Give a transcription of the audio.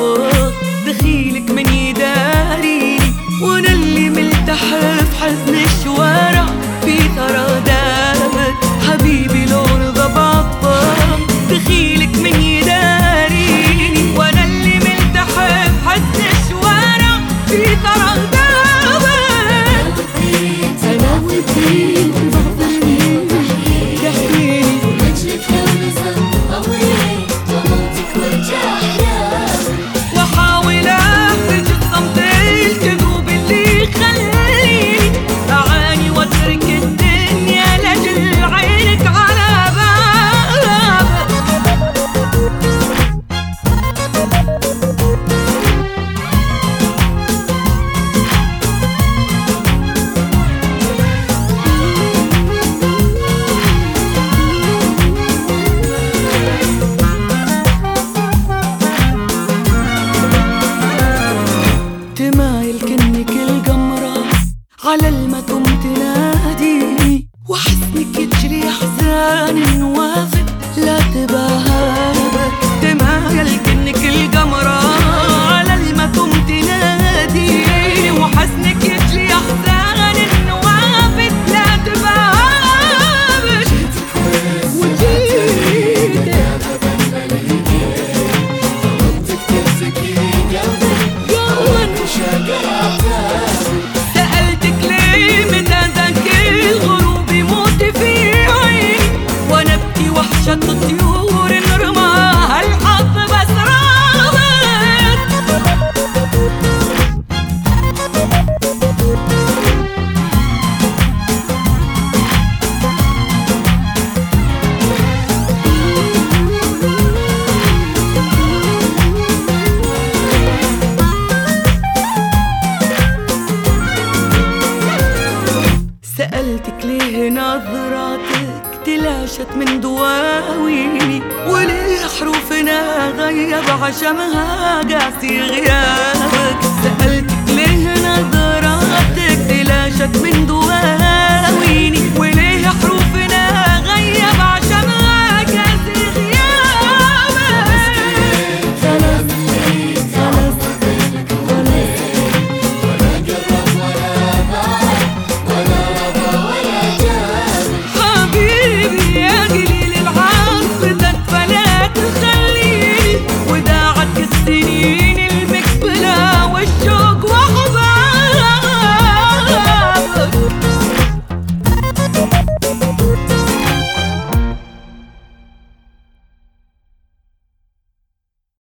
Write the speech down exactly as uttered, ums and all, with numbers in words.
بعطف دخيلك من يداريني، وانا اللي ملتحف حزن الشوارع في ثرى دامك. حبيبي لو رضى بعطف دخيلك من يداريني، وانا اللي ملتحف حزن الشوارع في ثرى دامك. أنا ودي بعضني تحكيني ورجلك لمسة أمري طموتك وارجع واحاول اخرج الصمت الكذوب اللي يخليني اعاني واترك الدنيا لاجل عينك على بابك. تمايل كنك القمرة على المتم تناديني، وحسنك يجري احزان النوافذ لا تباهابك. تمايل كنك القمرة على المتم تناديني، وحسنك يجري احزان النوافذ لا تباهابك. وجيتك سألتك ليه متى ذاك الغروب يموت في عيني، وانا ابكي وحشة الطيور نرماها الحظ بس رابط. سألتك ليه نظراتك تلاشت من دواويني، وليه حروفنا غيب عشمها قاسي غيابك. سألتك ليه نظراتك تلاشت من دواويني،